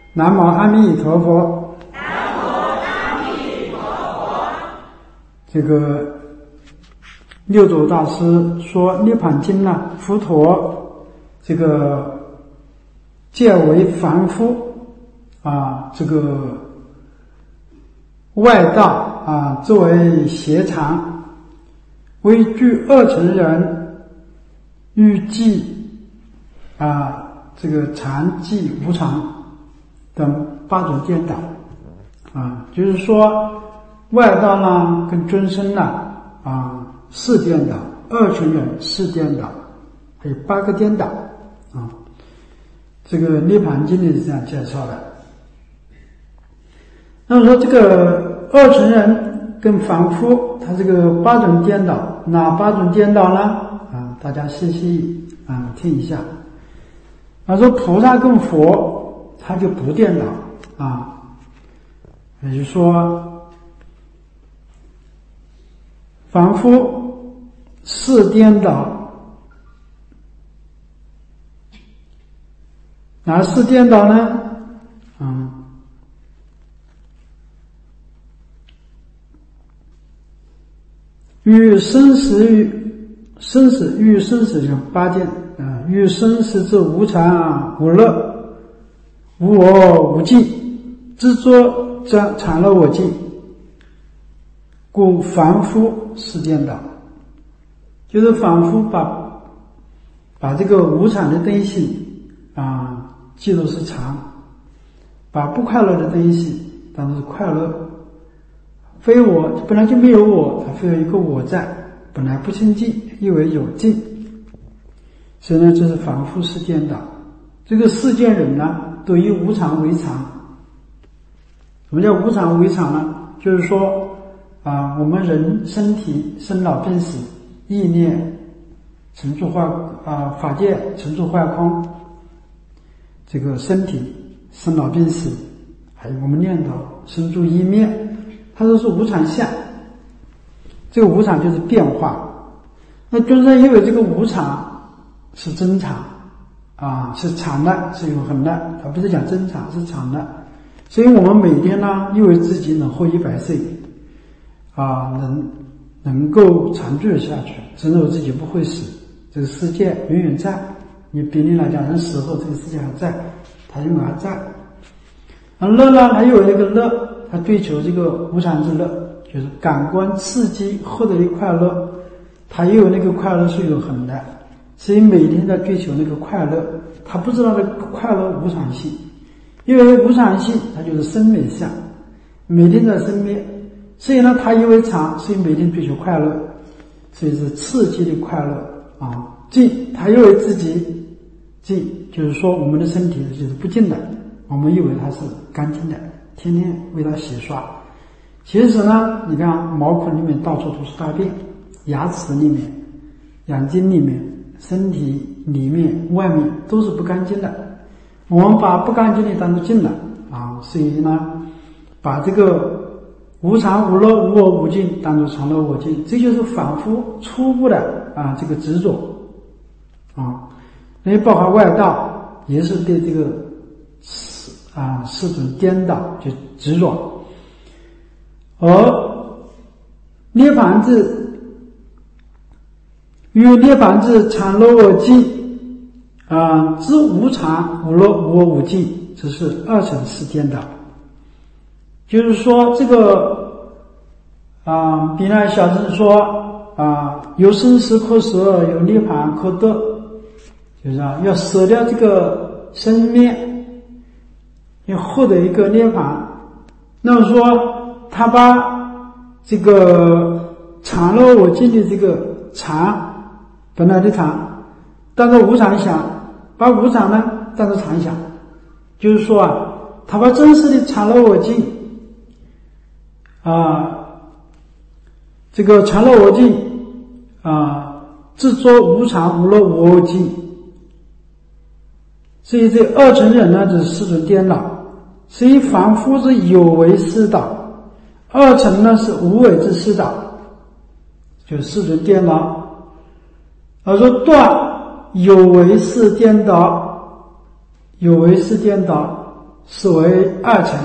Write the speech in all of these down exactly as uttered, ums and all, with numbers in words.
南无阿弥陀佛。 南无阿弥陀佛。 这个六祖大师说《涅槃经》呢，佛陀这个借为凡夫啊，这个外道啊，作为邪常，为具二乘人，欲记啊，这个常记无常等八种颠倒啊，就是说外道呢跟尊生呢啊四颠倒，二乘人四颠倒，还有八个颠倒啊。这个《涅槃经》里是这样介绍的。那么说这个二乘人跟凡夫，他这个八种颠倒，哪八种颠倒呢？啊，大家细细啊听一下。他说菩萨跟佛，他就不颠倒啊，也就是说，凡夫是颠倒。哪是颠倒呢？嗯，欲生死欲生死欲生死有八件啊，欲生死之无常无乐无我无尽，执着则常乐我净，故凡夫是颠倒。就是凡夫把把这个无常的东西啊记住是常，把不快乐的东西当作是快乐，非我本来就没有我，它非有一个我在，本来不清净，以为有净，所以呢，这是凡夫是颠倒。这个世间人呢，都以无常为常。什么叫无常为常呢？就是说啊，我们人身体生老病死，意念成住坏啊，法界成住坏空。这个身体生老病死，还有我们念头生住意灭，它都是无常相。这个无常就是变化。那尊生因为这个无常是真常啊，是常的，是永恒的，它不是讲真常，是常的。所以我们每天呢，以为自己能活一百岁啊，能能够长久下去，真的我自己不会死，这个世界永远在。你比例来讲，人死后这个世界还在，他永远还在。而乐呢，还有一个乐，他追求这个无常之乐，就是感官刺激获得的快乐，他也有那个快乐是永恒的，所以每天在追求那个快乐，他不知道那个快乐无常性，因为无常性它就是生灭相，每天在生灭，所以呢，他因为常，所以每天追求快乐，所以是刺激的快乐啊。净，他认为自己净，就是说我们的身体就是不净的，我们以为它是干净的，天天为它洗刷。其实呢，你看毛孔里面到处都是大便，牙齿里面、眼睛里面、身体里面、外面都是不干净的。我们把不干净的当作净的啊，所以呢，把这个无常无乐无我无尽当作常乐我净，这就是反复初步的啊这个执着。啊，因为包括外道也是对这个啊四种颠倒就执着，而涅槃智与涅槃智常乐我净啊知无常无乐无我无尽，这是二乘四颠倒。就是说这个啊，比那小乘说啊有生死可舍，有涅槃可得。就是啊，要舍掉这个生灭，要获得一个涅槃。那么说，他把这个常乐我净的这个常，本来的常，当作无常想，把无常呢当作常想。就是说啊，他把真实的常乐我净啊，这个常乐我净啊，执着无常无乐无我净。所以这二乘人呢，就是四种颠倒。所以凡夫是有为四倒，二乘呢是无为之四倒，就四种颠倒。而说断有为是颠倒，有为是颠倒， 是为二乘。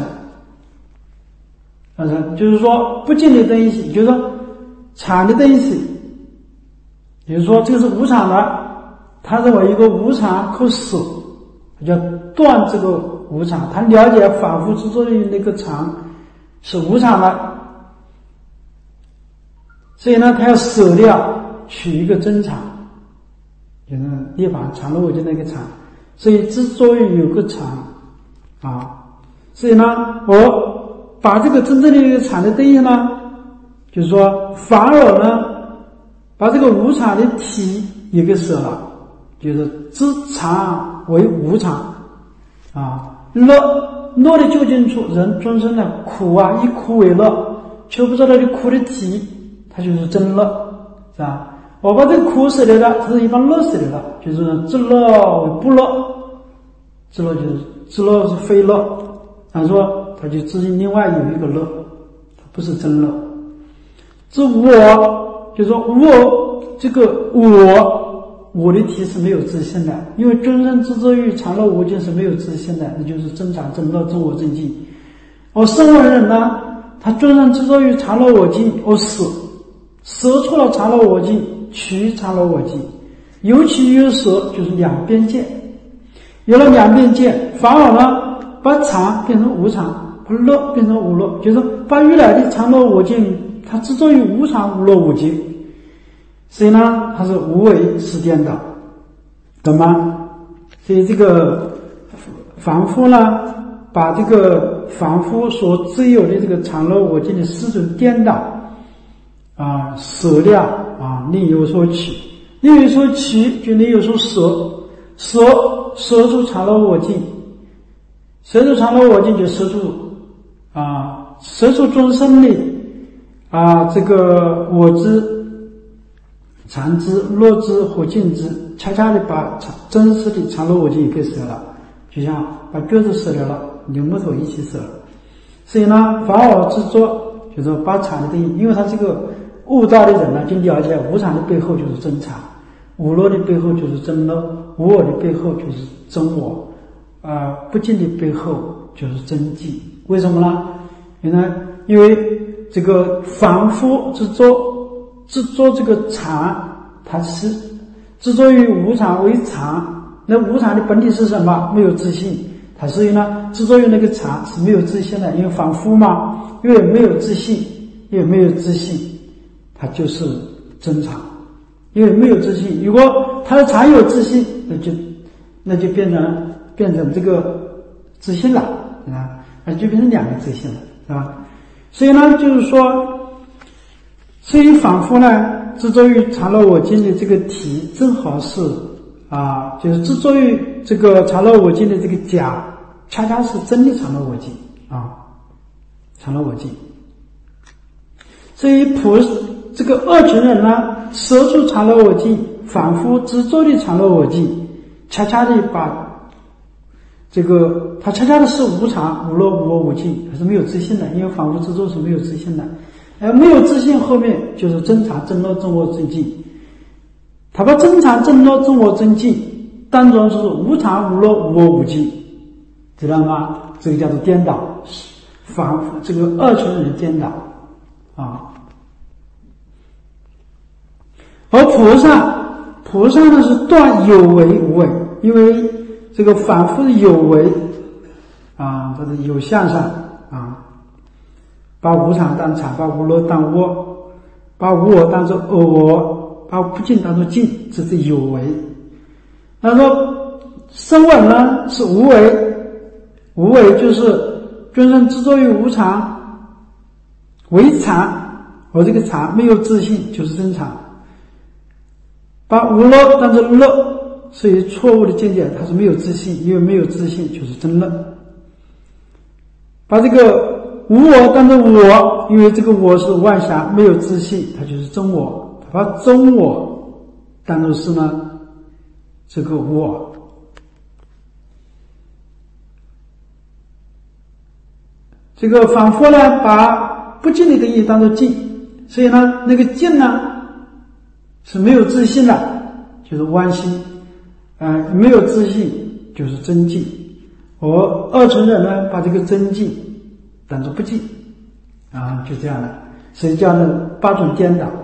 二乘就是说不净的东西，就是说常的东西，比如说这个是无常的，他认为一个无常可舍，他叫断这个无常，他了解反复执着于那个常是无常的，所以呢他要舍掉，取一个真常，就是涅槃常乐我净那个常，所以执着于有个常啊，所以呢我把这个真正的一个常的定义呢，就是说反而呢把这个无常的体也给舍了，就是知常为无常啊，乐乐的究竟处，人终生的苦啊，以苦为乐，却不知道这苦的体，它就是真乐，是吧？我把这个苦舍掉了，它是一般乐舍掉了，就是知乐为不乐，知乐就是知乐是非乐，他说他就自己另外有一个乐，它不是真乐。知我就是说我这个我我的体是没有自信的，因为真正执着于常乐无尽是没有自信的，那就是真常真乐真我真寂。我声闻人呢，他真正执着于常乐我净，我舍舍出了常乐我净，取常乐我净，有取有舍，就是两边见。有了两边见，反而呢把常变成无常，把乐变成无乐，就是把原来的常乐我净，它执着于无常无乐无净，所以呢它是无为是颠倒，懂吗？所以这个凡夫呢把这个凡夫所自有的这个常乐我净的四种颠倒啊舍掉啊，另有所取，另有所取就另有所舍，舍舍出常乐我净，舍出常乐我净就舍出啊舍出众生的啊这个我知常知乐知和净知，恰恰的把真实的常乐我净也给舍了，就像把脚子舍掉了，牛木头一起舍了。所以呢反而执着就是把常的定义，因为他这个悟道的人呢就了解无常的背后就是真常，无乐的背后就是真乐，无我的背后就是真我，啊、呃，不净的背后就是真寂。为什么呢？原来因为这个凡夫执着执着这个常，它是执着于无常为常，那无常的本体是什么？没有自信，它所以呢执着于那个常是没有自信的，因为凡夫嘛，因为没有自信，因为没有自信，它就是真常。因为没有自信，如果他的常有自信，那就那就变成变成这个自信了啊，那就变成两个自信了，是吧？所以呢，就是说，所以凡夫呢执着于常乐我净的这个体，正好是啊，就是执着于这个常乐我净的这个假，恰恰是真的常乐我净啊，常乐我净。所以菩这个二群人呢，舍出常乐我净，反复执着的常乐我净，恰恰的把这个他恰恰的是无常无乐无我无净，还是没有自信的，因为反复执着是没有自信的，而没有自信后面就是真常真乐真我真净，他把真常真乐真我真净当中是无常无乐无我无净，知道吗？这个叫做颠倒，反复这个二群人颠倒啊。而菩萨，菩萨呢是断有为无为，因为这个反复的有为啊，它是有相上啊，把无常当常，把无乐当我，把无我当作我，把不净当作净，这是有为。他说声闻呢是无为，无为就是真正执着于无常为常，而这个常没有自信就是真常，把无乐当作乐，所以错误的见解，它是没有自信，因为没有自信就是真乐。把这个无我当作我，因为这个我是万暇，没有自信，它就是真我。把真我当作是呢这个我。这个反复呢把不净的定义当作净，所以呢那个净呢是没有自信的，就是妄心，呃，没有自信就是真净， 我二乘人呢把这个真净当作不净啊，就这样的，所以叫呢八种颠倒。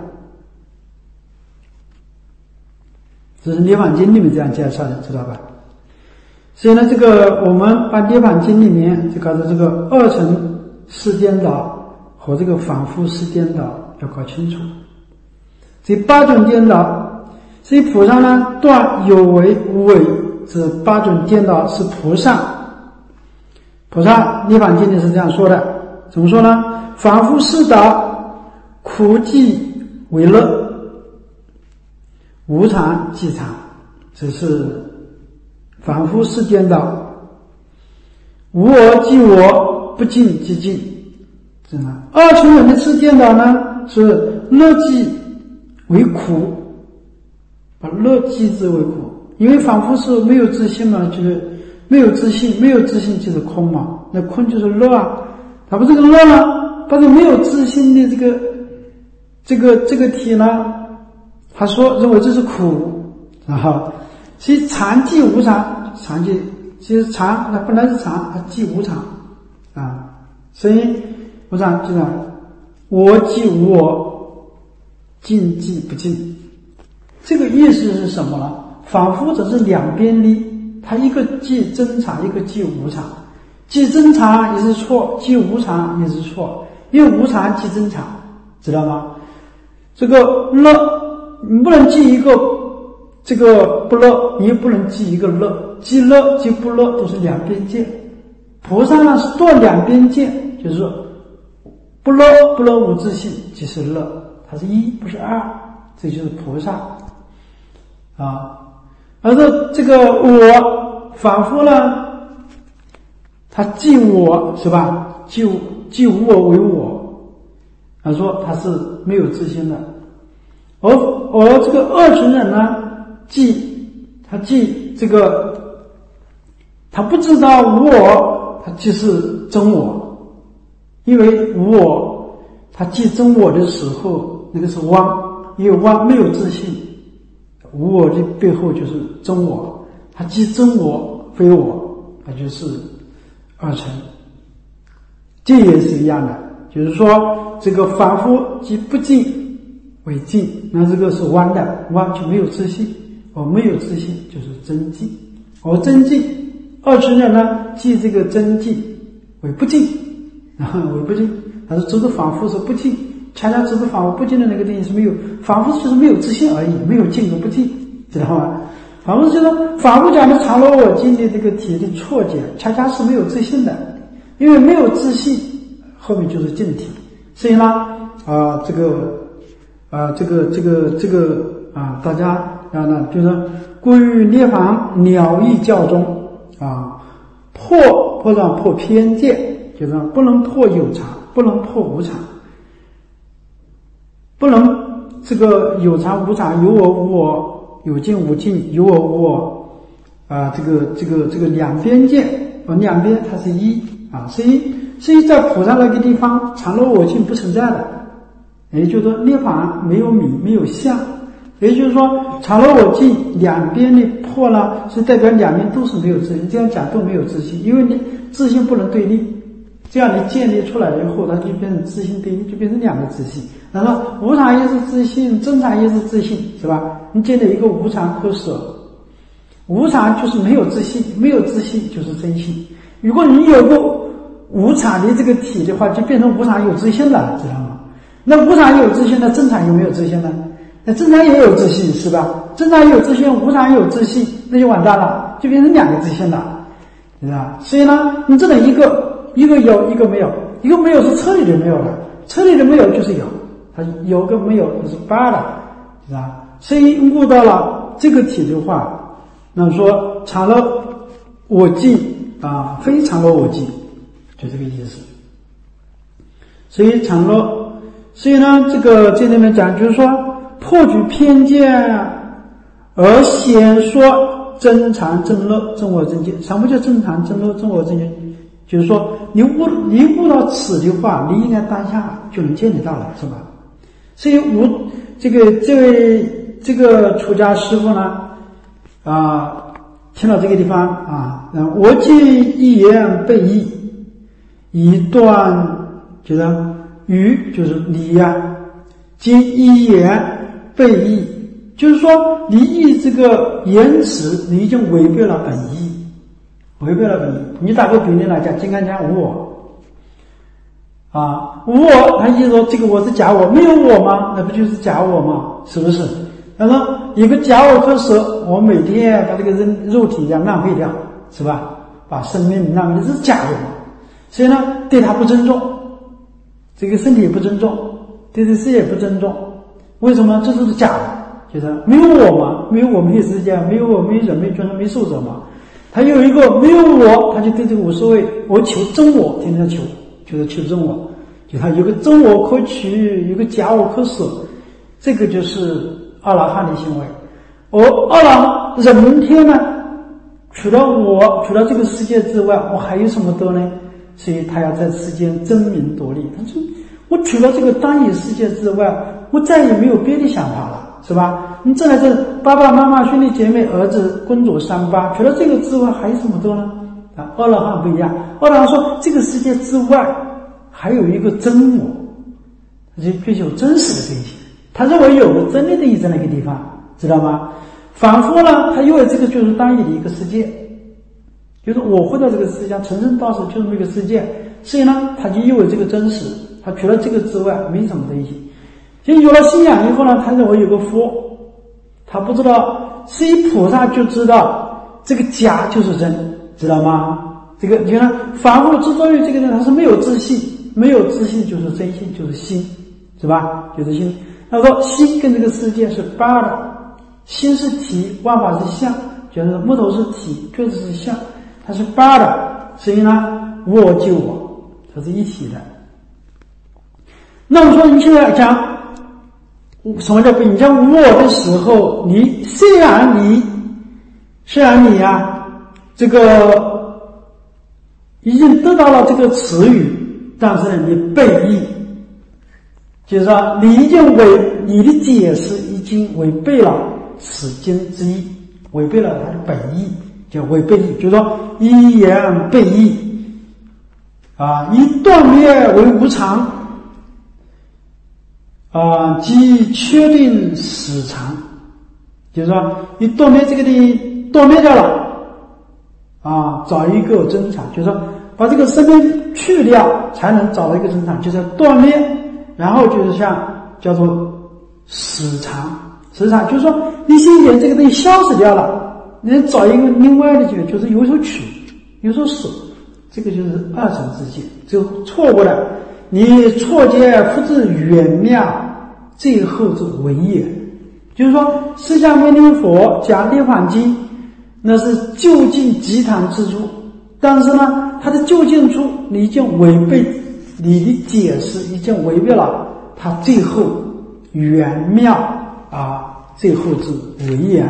这是《涅槃经》里面这样介绍的，知道吧？所以呢，这个我们把《涅槃经》里面就搞的这个二乘四颠倒和这个反复四颠倒要搞清楚。这八种颠倒，所以菩萨呢断有为无为这八种颠倒是菩萨。菩萨《涅槃经》里是这样说的，怎么说呢？反复四倒，苦即为乐，无常即常，这是反复四颠倒。无我即我，不净即净，是吗？二乘人的四颠倒呢，是乐即为苦，把乐即之为苦，因为反复是没有自信嘛，就是没有自信，没有自信就是空嘛，那空就是乐啊，他不这个乐呢，把这没有自信的这个这个这个体呢，他说认为这是苦啊，其实常即无常，常即其实常那本来是常，它即无常啊，所以无常就这样，我即无我，净即不净，这个意思是什么呢？反复只是两边的，它一个即真常，一个即无常，即真常也是错，即无常也是错，因为无常即真常，知道吗？这个乐你不能记一个这个不乐，你也不能记一个乐，记乐记不乐都是两边见。菩萨呢是断两边见，就是说不乐不乐无自性即是乐，它是一不是二，这就是菩萨啊。而这这个我反复呢，他记我是吧？记记无我为我，他说他是没有自性的。而而这个二乘人呢，记他记这个，他不知道无我，他即是真我，因为无我，他记真我的时候，那个是妄，因为妄没有自信，无我的背后就是真我，他记真我非我，他就是二乘。这也是一样的，就是说这个反复即不净为净，那这个是弯的，弯就没有自信，我没有自信就是真净，我真净二乘人呢记这个真净为不净啊，为不净，但是执着反复是不净，恰恰执着反复不净的那个定义是没有，反复就是没有自信而已，没有净和不净，知道吗？反复就是反复讲的常罗我净的这个体的错解，恰恰是没有自信的，因为没有自信后面就是净体，所以呢啊、呃、这个啊、呃，这个这个这个啊，大家啊呢，就是归于涅槃了义教中啊，破破上破偏见，就是不能破有常，不能破无常，不能这个有常无常，有我无我，有净无净，有我无我啊，这个这个这个两边见，啊，两边它是一啊，所以所以在菩萨那个地方，常若我净不存在的。也就是说涅槃没有名没有相，也就是说常若我净两边的破呢，是代表两边都是没有自信，这样讲都没有自信，因为你自信不能对立，这样你建立出来了以后，它就变成自信对立，就变成两个自信。然后无常也是自信，真常也是自信，是吧？你建立一个无常可舍，无常就是没有自信，没有自信就是真信。如果你有个无常的这个体的话，就变成无常有自信了，知道吗？那无常有自信，那正常有没有自信呢？那正常也有自信，是吧？正常也有自信，无常也有自信，那就完蛋了，就变成两个自信了，是吧？所以呢，你只能一个一个有，一个没有，一个没有是彻底的没有了，彻底的没有就是有，它有跟没有就是罢了，是吧？所以悟到了这个体的话，那说常若我净啊，非常若我净，就这个意思。所以常若。所以呢，这个这里面讲就是说，破除偏见，而显说真常真乐真我真见。什么叫真常真乐真我真见？就是说，你悟你悟到此的话，你应该当下就能见得到了，是吧？所以无这个这位这个出家师父呢，啊、呃， 听到这个地方啊，然后我今一言背义，一段就是语就是你呀、啊，今一言背义，就是说你以这个言辞，你已经违背了本意，违背了本意。你打个比例来讲，金刚讲无我啊，无我，他意思说这个我是假我，没有我吗？那不就是假我吗？是不是？他说有个假我可舍，我每天把这个人肉体要浪费掉，是吧？把生命浪费，这是假我，所以呢，对他不尊重，这个身体也不尊重，对这世界也不尊重。为什么？这都是假的，就是没有我嘛，没有我没有世界，没有我没有人，没有众生，没受者嘛。他有一个没有我，他就对这个无所谓，我求真我，天天求，就是求真我，就他有个真我可取，有个假我可舍，这个就是阿拉汉的行为。而阿拉人天呢，除了我，除了这个世界之外，我还有什么得呢？所以他要在世间争名夺利。他说我除了这个单一世界之外，我再也没有别的想法了，是吧？你这来这爸爸妈妈兄弟姐妹儿子公主三八，除了这个之外还有什么得呢？啊，阿拉汉不一样，阿拉汉说这个世界之外还有一个真我，他就追求真实的东西，他认为有个真的东西在那个地方，知道吗？反复呢，他以为这个就是单一的一个世界，就是我活到这个世界上成圣道士就是这么一个世界，所以呢，他就以为这个真实，他除了这个之外没什么东西。就有了信仰以后呢，他认为有个佛，他不知道，是一菩萨就知道这个假就是真，知道吗？这个你看，反复执着于这个人，他是没有自信，没有自信就是真心，就是心，是吧？就是心。他说心跟这个世界是八的，心是体，万法是相，就是木头是体，鸽子是相，它是八的，所以呢，我就我，它是一体的。那么说你现在讲什么叫不？你讲我的时候，你虽然你虽然你啊，这个已经得到了这个词语，但是呢，你背义，就是说你已经违你的解释已经违背了此经之意，违背了它的本意，叫违背义，就是说一言背义啊，以断灭为无常。啊，即确定死常，就是说你断灭这个东西断灭掉了啊，找一个真常，就是说把这个生命去掉，才能找到一个真常，就是断灭，然后就是像叫做死常，死常就是说你心眼这个东西消失掉了，你找一个另外的解，就是有所取，有所舍，这个就是二乘之见，就错误了。你错解复制远妙，最后之为也。就是说，释迦牟尼佛讲《涅槃经》，那是究竟极谈之处，但是呢，它的究竟处你已经违背你的解释，已经违背了它最后圆妙啊，最后之为也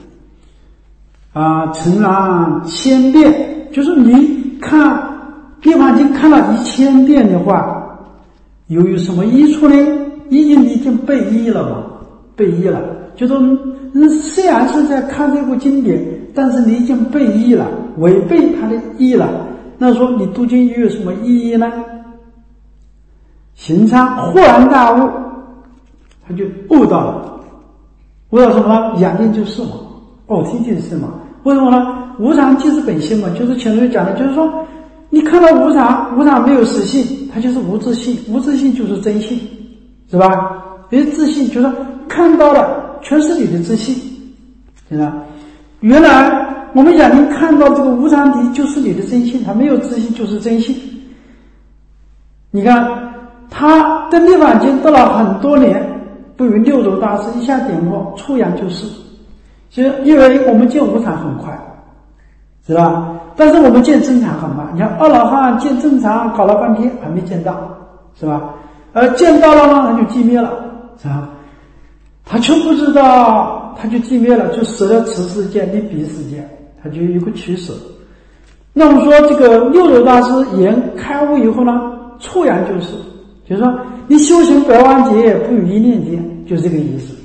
啊，诚然千遍，就是你看《涅槃经》看了一千遍的话。由于什么益处呢？已经已经背义了嘛，背义了，就说虽然是在看这部经典，但是你已经背义了，违背他的义了，那说你读经又有什么意义呢？行参豁然大悟，他就悟到了，悟到什么呢？眼睛就是嘛，耳听就是嘛，为什么呢？无常即是本性嘛，就是前面讲的，就是说你看到无常，无常没有实性，它就是无自性，无自性就是真性，是吧？因为自性就是看到了全是你的自性，是吧？原来我们眼睛看到这个无常体就是你的真性，它没有自性就是真性。你看他的涅槃经得了很多年，不与六祖大师一下点破，出洋就是，其实因为我们见无常很快，是吧？但是我们见正常很慢，你看阿罗汉见正常搞了半天还没见到，是吧？而见到了呢，他就寂灭了，是吧？他就不知道，他就寂灭了，就舍了此世界离彼世界，他就有个取舍。那么说这个六祖大师言开悟以后呢，出洋就是，就是说你修行百万劫不与一念间，就是这个意思。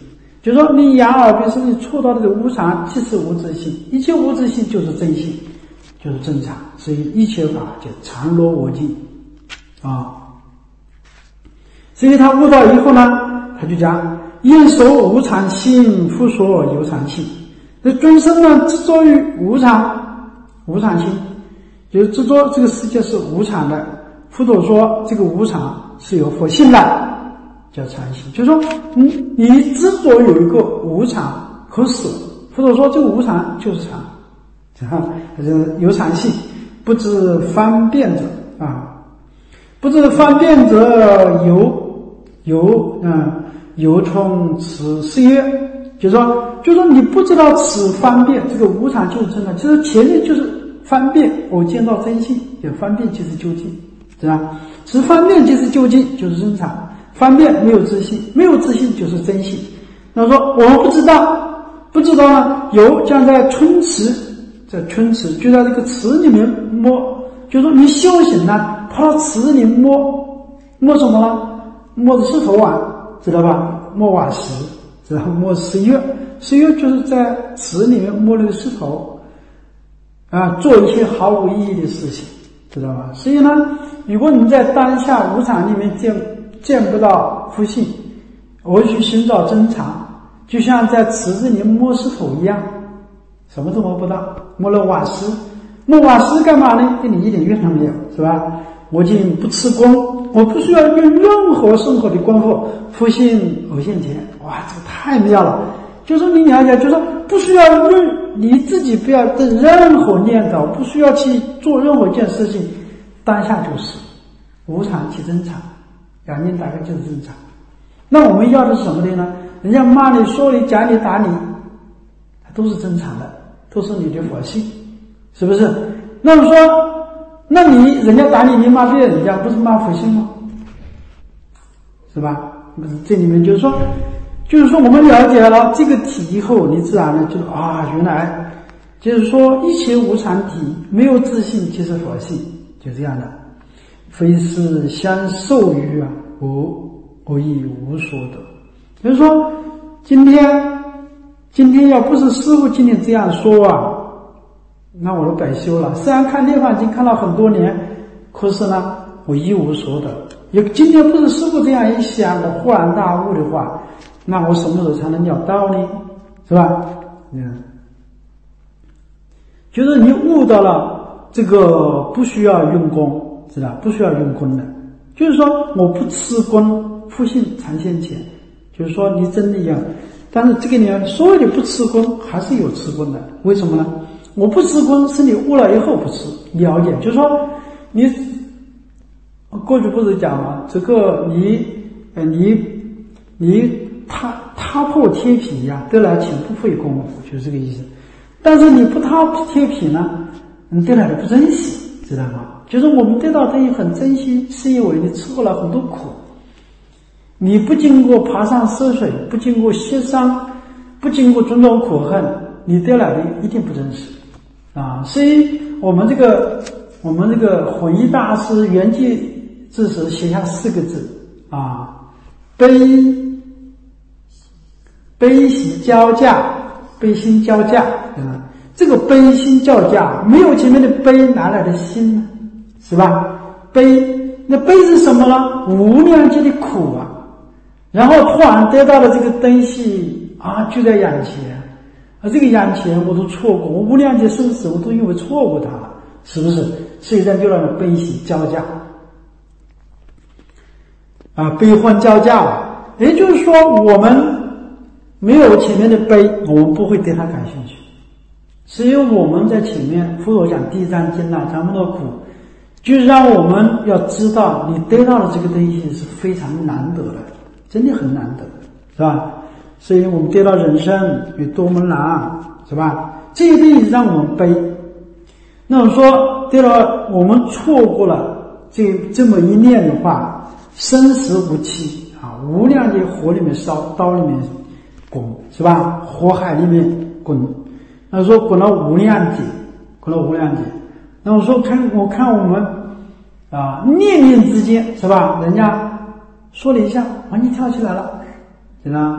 就是说你眼耳鼻舌身触到的这个无常即是无自性，一切无自性就是真性，就是正常，所以一切法就常若我净啊。所以他悟到以后呢，他就讲应守无常心，复说有常性。那众生呢执着于无常，无常心，就是执着这个世界是无常的。佛陀说这个无常是有佛性的，叫常性。就是说嗯，你执着有一个无常可舍，佛陀说这个无常就是常，有常性，不知方便者啊，不知方便者由由嗯由从此是曰，就是说就是说你不知道此方便，这个无常就是真的，其实前面就是方便，我见到真性，有方便即是究竟，是吧？此方便即是究竟，就是真常。方便没有自信，没有自信就是真性。那说我们不知道，不知道呢，由将在春池，在春池就在这个池里面摸，就说你修行呢，跑到池里摸摸什么呢？摸石头啊，知道吧？摸瓦石，知道摸石月，石月就是在池里面摸那个石头啊，做一些毫无意义的事情，知道吧？所以呢，如果你在当下无常里面见见不到佛性，我去寻找真常，就像在池子里摸石头一样，什么都摸不到。摸了瓦石，摸瓦石干嘛呢？对你一点用都没有，是吧？我已经不吃功，我不需要用任何生活的功夫，佛性偶现前。哇，这个太妙了！就说你了解，就说不需要任你自己不要的任何念头，不需要去做任何一件事情，当下就是无常即真常。两念大概就是正常。那我们要的是什么呢？人家骂你说你讲你打你，都是正常的，都是你的佛性，是不是？那么说那你人家打你，你骂别人，人家不是骂佛性吗？是吧？这里面就是说就是说我们了解了这个体以后，你自然呢就啊，原来就是说一切无常体，没有自信即是佛性，就这样的。非是相受于啊，我我亦无所得。就是说，今天今天要不是师父今天这样说啊，那我都白修了。虽然看《涅槃经》看了很多年，可是呢，我一无所得。也今天不是师父这样一想，我豁然大悟的话，那我什么时候才能了道呢？是吧？嗯，就是你悟到了这个不需要用功。是吧？不需要用功的，就是说我不吃功，复性常现前，就是说你真的要，但是这个里面所有的不吃功还是有吃功的，为什么呢？我不吃功是你悟了以后不吃，了解，就是说你过去不是讲吗？这个你呃你你踏踏破铁皮呀、啊，得来全不费功夫，就是这个意思。但是你不踏铁皮呢，你得来的不珍惜，知道吗？就是我们得到东西很珍惜，是因为你吃过了很多苦，你不经过爬上涉水，不经过协商，不经过种种苦恨，你得来的一定不真实啊！所以我们这个我们这个弘一大师圆寂之时写下四个字啊：悲悲喜交加，悲心交加啊！这个悲心交加，没有前面的悲，哪来的心呢？是吧？悲，那悲是什么呢？无量劫的苦啊！然后突然得到了这个东西啊，就在眼前，而这个眼前我都错过，我无量劫生死我都因为错过它了，是不是？所以才就让人悲喜交加啊，悲欢交加了。也就是说，我们没有前面的悲，我们不会对它感兴趣。所以我们在前面佛陀讲地藏经啊，讲那么多苦，就是让我们要知道，你得到的这个东西是非常难得的，真的很难得，是吧？所以我们得到人生有多么难，是吧？这个东西让我们悲。那我说得到我们错过了这这么一念的话，生死无期啊，无量的火里面烧，刀里面滚，是吧？火海里面滚。那说滚了无量劫，滚了无量劫。那我说看，我看我们啊，念念之间，是吧？人家说了一下，啊，你跳起来了，是吧？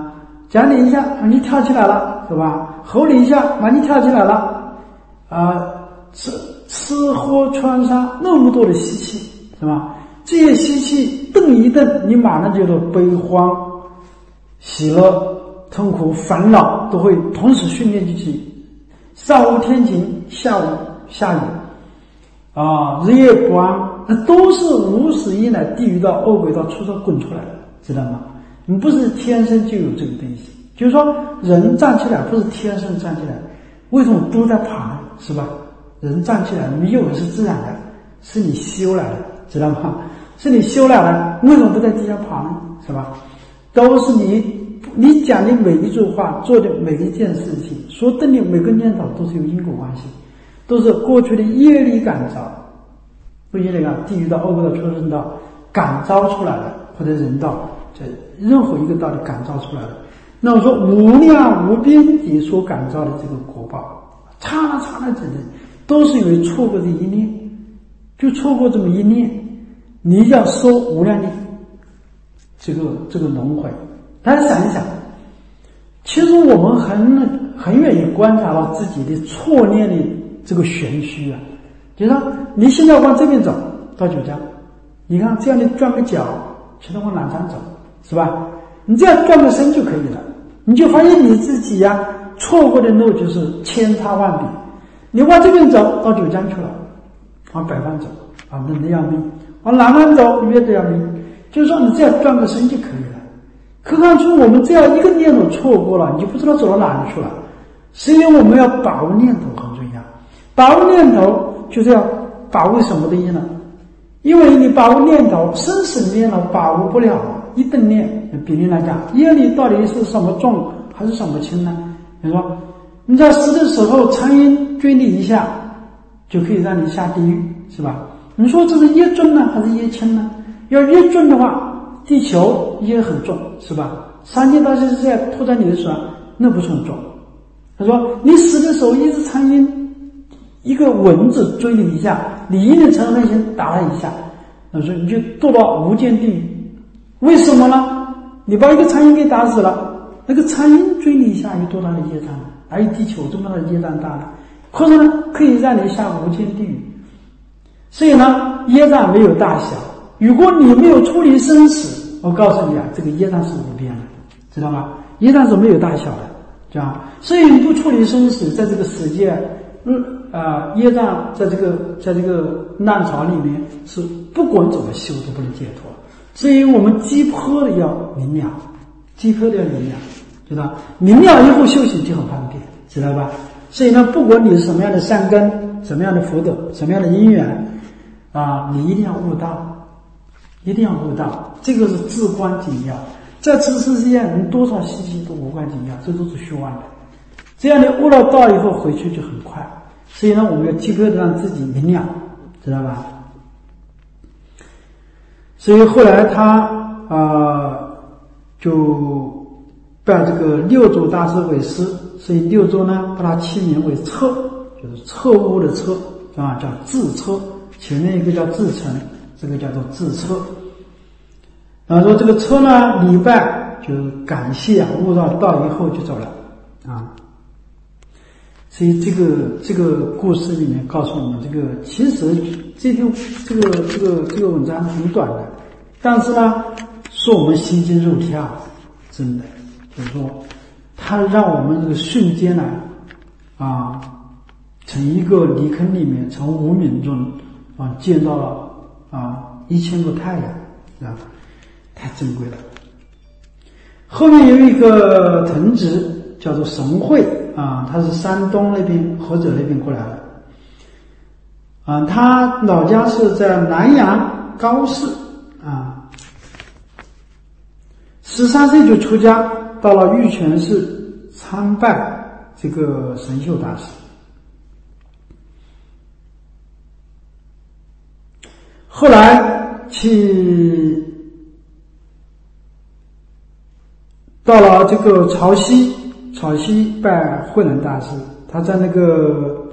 讲你一下，啊，你跳起来了，是吧？吼你一下，啊，你跳起来了，啊，吃吃喝穿插那么多的习气，是吧？这些习气动一动，你马上就有悲欢、喜乐、痛苦、烦恼都会同时训练进去。上午天晴，下午下雨，啊，日夜不安，那都是无始以来地狱道、恶鬼道、畜生滚出来的，知道吗？你不是天生就有这个东西，就是说人站起来不是天生站起来，为什么都在爬呢？是吧？人站起来没有是自然的，是你修来的，知道吗？是你修来的，为什么不在地下爬呢？是吧？都是你你讲的每一句话，做的每一件事情，所动的每个念头都是有因果关系，都是过去的业力感召，不业力感，地狱道、恶鬼道、畜生道感召出来的，或者人道，这任何一个道理感召出来的。那我说无量无边际所感召的这个果报，刹那刹那之间，都是因为错过这一念，就错过这么一念，你要受无量的这个这个轮回。大家想一想，其实我们很很愿意观察到自己的错念的这个玄虚啊，就是说你现在往这边走到九江，你看这样的转个角，其实往南山走，是吧？你这样转个身就可以了，你就发现你自己呀、啊，错过的路就是千差万比。你往这边走到九江去了，往北方走啊，冷得要命；往南方走热得要命。就是说，你这样转个身就可以了。可看出我们这样一个念头错过了，你就不知道走到哪里去了。所以我们要把握念头很重要，把握念头就是要把握什么东西呢？因为你把握念头，生死念头把握不了，一顿念，比例来讲，业力到底是什么重还是什么轻呢？比如说你在死的时候，苍蝇追你一下，就可以让你下地狱，是吧？你说这是业重呢，还是业轻呢？要业重的话，地球也很重，是吧？三界大千世界拖在你的手上，那不是很重。他说你死的时候，一只苍蝇，一个蚊子追你一下，你一念嗔恨心打他一下，他说你就堕到无间地狱。为什么呢？你把一个苍蝇给打死了，那个苍蝇追你一下，有多大的业障？而地球这么大的业障大了，可是呢，可以让你下无间地狱。所以呢，业障没有大小。如果你没有处理生死，我告诉你啊，这个业障是无边的，知道吗？业障是没有大小的，这样。所以你不处理生死，在这个世界，嗯啊、呃，业障在这个在这个浪潮里面是不管怎么修都不能解脱。所以我们击破的要明了，击破的要明了，知道？明了以后修行就很方便，知道吧？所以呢，不管你是什么样的善根、什么样的福德、什么样的因缘啊，你一定要悟道。一定要悟道，这个是至关紧要。在此世之间，你多少习气都无关紧要，这都是虚妄的。这样你悟了道以后，回去就很快。所以呢，我们要即刻的让自己明了，知道吧？所以后来他啊、呃，就拜这个六祖大师为师，所以六祖呢，把他起名为彻，就是彻悟的彻啊，叫自彻。前面一个叫自成。这个叫做自彻，然后说这个彻呢，礼拜就是感谢啊，悟到道以后就走了啊。所以这个这个故事里面告诉我们，这个其实这个这个这个这个文章很短的，但是呢，说我们心惊肉跳，真的就是说，它让我们这个瞬间呢啊，从一个泥坑里面，从无名中啊见到了。啊，一千个太阳啊，太珍贵了。后面有一个藤子叫做神会啊，他是山东那边菏泽那边过来的啊，他老家是在南阳高市啊，十三岁就出家，到了玉泉寺参拜这个神秀大师。后来去到了这个潮汐，潮汐拜慧能大师，他在那个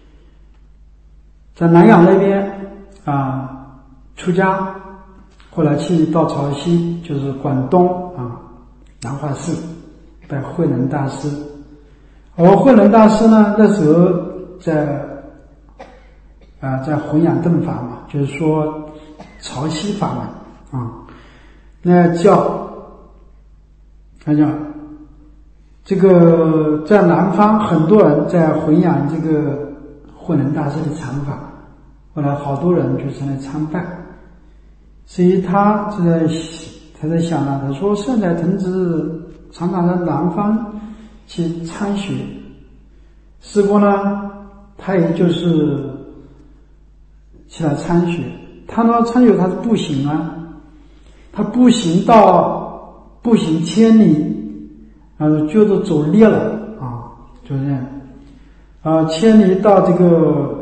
在南阳那边啊出家，后来去到潮汐，就是广东啊南华寺拜慧能大师。而慧能大师呢，那时候在啊、呃、在弘扬正法嘛，就是说潮汐法门啊，那叫那叫这个在南方很多人在弘扬这个慧能大师的禅法，后来好多人就成了参拜，所以他就在他在想啊，他说善财童子常常在南方去参学，师父呢，他也就是起来参学，他呢参学他是步行啊，他步行到步行千里。啊，觉得走累了啊，就这样啊，千里到这个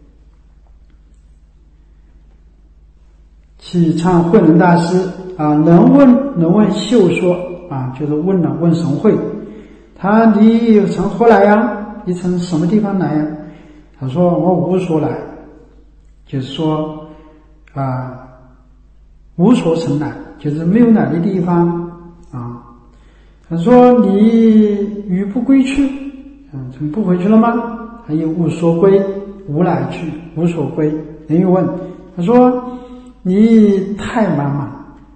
去参慧能大师啊，能问能问秀说啊，就是问了问神会，他你从何来呀？你从什么地方来呀？他说我无所来，就是说啊，无所曾来，就是没有来的地方啊。他说你余不归去，嗯，怎么不回去了吗？还有无所归，无来去，无所归。人又问，他说你太满满，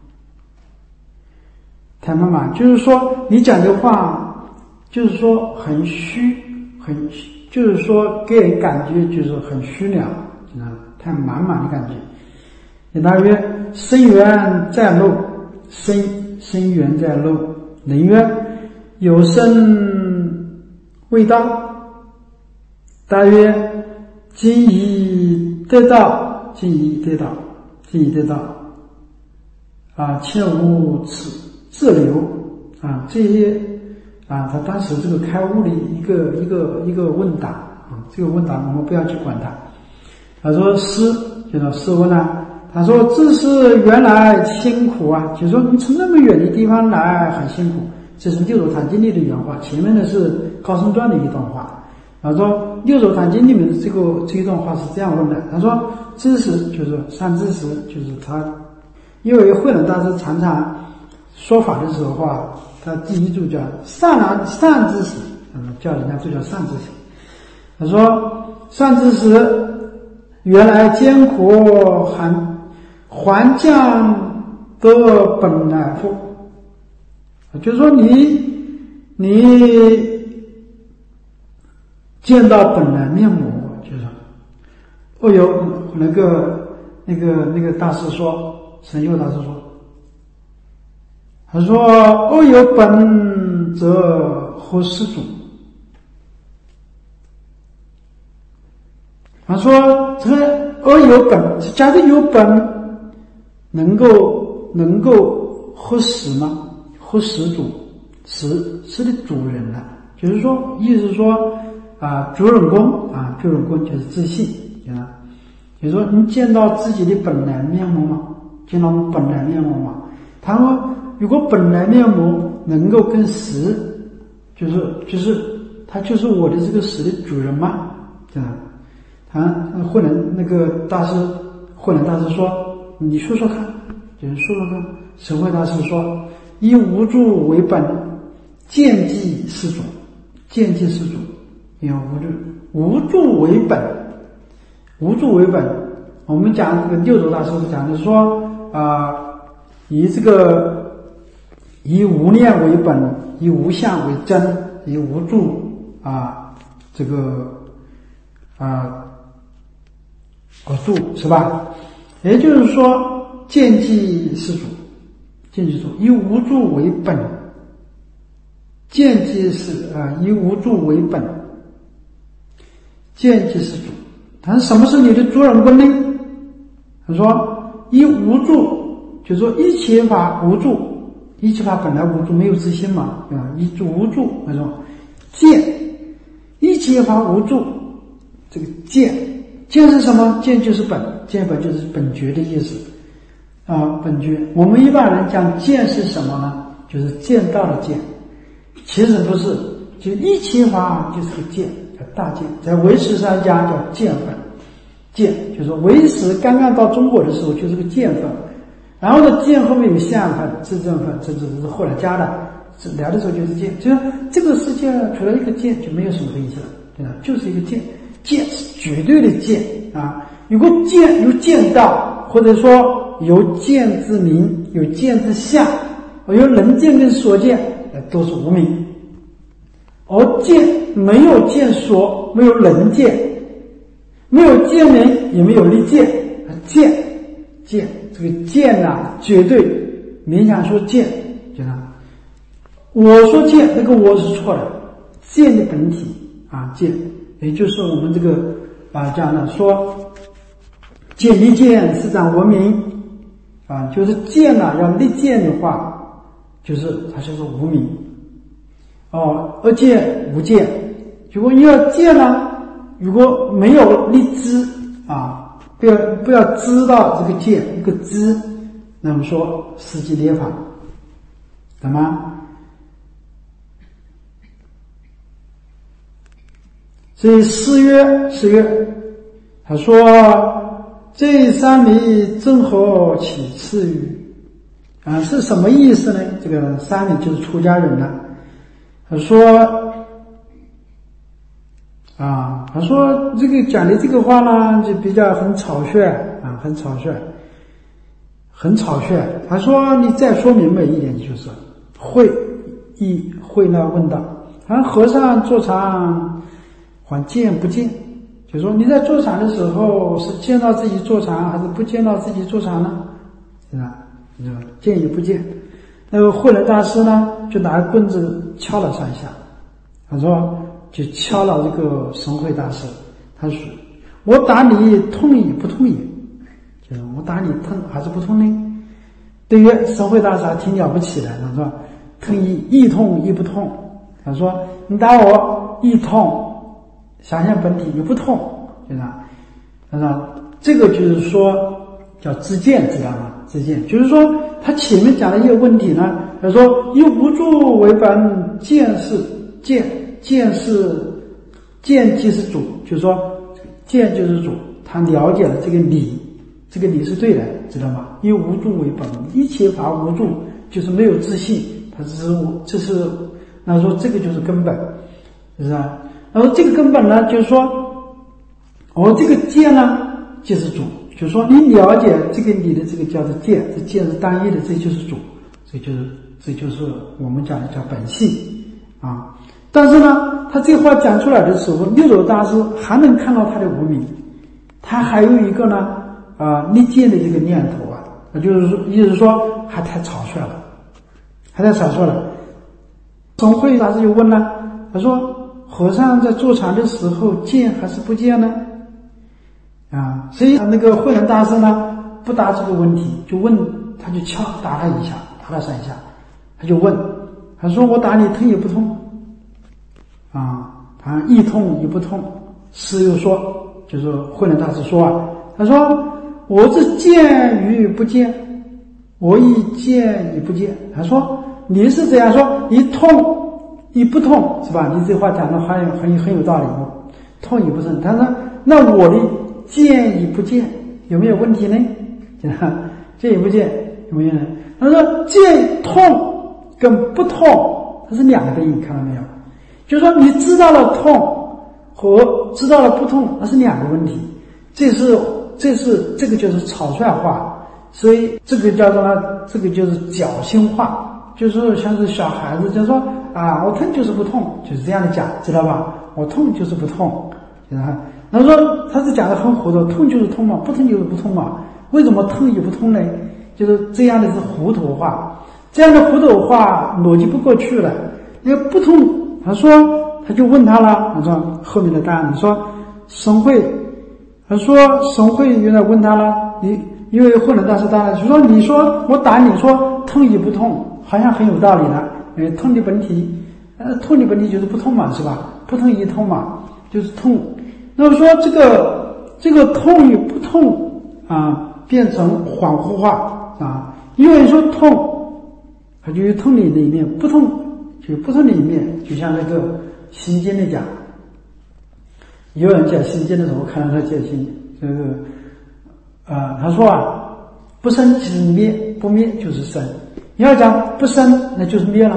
太满满，就是说你讲的话，就是说很虚，很就是说给人感觉就是很虚了，啊，太满满的感觉。也大约生源在漏，生生源在漏。人曰有生未到，大约今已得到，今已得到，今已得到啊，切勿自自留啊，这些啊，他当时这个开悟的一个一个一个问答啊，这个问答我们不要去管它。他说师，就说师问啊，他说这是原来辛苦啊，就说你从那么远的地方来很辛苦。这是六祖坛经里的原话，前面的是高僧传的一段话。他说六祖坛经里面的这个这一段话是这样问的，他说知识就是善知识，就是他因为慧能大师常常说法的时候啊，他第一注叫善男善知识，嗯，叫人家就叫善知识。他说善知识原来艰苦还还将得本来复，就是说你你见到本来面目，就是哦有那个那个那个大师说，神佑大师说，他说哦有本则何施主，他说这个哦有本，假如有本能够能够何施吗？何施主，施施的主人了，就是说意思是说啊，主人公啊，主人公就是自信啊。就是说你见到自己的本来面目吗？见到本来面目吗？他说如果本来面目能够跟实，就是就是他就是我的这个实的主人吗？这样，他慧能那个大师慧能大师说，你说说看，就是说说看。神会大师说，以无助为本，见即是主，见即是主，以无助无助为本，无助为本。我们讲这个六祖大师讲的是说啊、呃，以这个以无念为本，以无相为真，以无助啊这个啊而助是吧？也就是说见即是主。见即是主，以无助为本，见即是啊、呃，以无助为本，见即是主。但是什么是你的主人公呢？他说以无助，就是说一切法无助，一切法本来无助，没有自信嘛，对吧？以无助，他说见，一切法无助，这个见，见是什么？见就是本，见本就是本觉的意思。啊，本觉，我们一般人讲见是什么呢？就是见到的见，其实不是，就一切法就是个见，叫大见，在唯识上讲叫见分，见就是说唯识刚刚到中国的时候就是个见分，然后呢见后面有相分、自证分，这只是后来加的， 聊的时候就是见，就是这个世界除了一个见就没有什么东西了，对吧？就是一个见，见是绝对的见啊。如果见有见到，或者说有见之明，有见之相，有能见跟所见，都是无明。而见没有见所，没有能见，没有见明，也没有力见。见见这个见啊，绝对勉强说见，就那我说见，那个我是错的，见的本体啊，见，也就是我们这个啊讲的说，见力见是长文明啊，就是见啊，要力见的话，就是它就是无明哦，而见无见。如果你要见呢，如果没有力知啊，不要不要知道这个见，一个知，那么说实际涅槃，懂吗？所以诗曰诗曰他说这三米正合起次语啊，是什么意思呢？这个三米就是出家人了。他说啊，他说这个讲的这个话呢，就比较很草率啊，很草率，很草率。他说你再说明白一点，就是会一会呢问道，啊，和尚坐禅还见不见？就是说你在坐禅的时候是见到自己坐禅，还是不见到自己坐禅呢？是吧？见与不见。那个慧能大师呢，就拿棍子敲了三下，他说就敲了这个神会大师，他说我打你痛也不痛也，就是我打你痛还是不痛呢？对于神会大师还挺了不起的，他说痛亦亦痛亦不痛，他说你打我亦痛，想象本体也不痛，对吧？他说这个就是说叫知见，知道吗？知见就是说他前面讲的一个问题呢，他说以无助为本，见是见，见是见即是主，就是说见就是主，他了解了这个理，这个理是对的，知道吗？以无助为本，一切法无助，就是没有自信，他只是这是那说这个就是根本，是吧？然后这个根本呢，就是说我这个见呢就是主，就是说你了解这个你的这个叫做见，这见是单一的，这就是主，这就是这就是我们讲的叫本性啊。但是呢，他这话讲出来的时候，六祖大师还能看到他的无明，他还有一个呢啊立见的这个念头啊，那就是说意思是说还太草率了，还太草率了。神会大师就问了，他说和尚在坐禅的时候见还是不见呢？啊，所以那个慧能大师呢不答这个问题，就问他就敲打他一下，打他三下，他就问，他说我打你痛也不痛啊，他亦痛亦不痛。师又说，就是慧能大师说啊，他说我是见与不见，我亦见与不见。他说你是这样说，你痛你不痛是吧？你这话讲的很有很很有道理，痛与不痛。他说那我的见与不见有没有问题呢？见与不见有没有呢？他说见痛跟不痛它是两个东西，看到没有？就是说你知道了痛和知道了不痛，那是两个问题。这是这是这个就是草率化，所以这个叫做呢，这个就是侥幸化，就是像是小孩子就说啊，我痛就是不痛，就是这样的讲，知道吧？我痛就是不痛，知道吧？他说他是讲的很糊涂，痛就是痛嘛，不痛就是不痛嘛，为什么痛也不痛呢？就是这样的是糊涂话，这样的糊涂话逻辑不过去了。因为不痛，他说他就问他了，他说后面的答案，你说神会，他说神会原来问他了，你因为慧能大师答案就说你说我打你说痛也不痛，好像很有道理了。呃，痛的本体，呃，痛的本体就是不痛嘛，是吧？不痛亦痛嘛，就是痛。那么说这个这个痛与不痛啊，变成恍惚化啊，因为说痛，它就有痛的那一面，不痛就有不痛的一面，就像那个心经的讲，有人讲心经的时候，我看到他讲心这个啊，他说啊，不生即是灭，不灭就是生。你要讲不生，那就是灭了，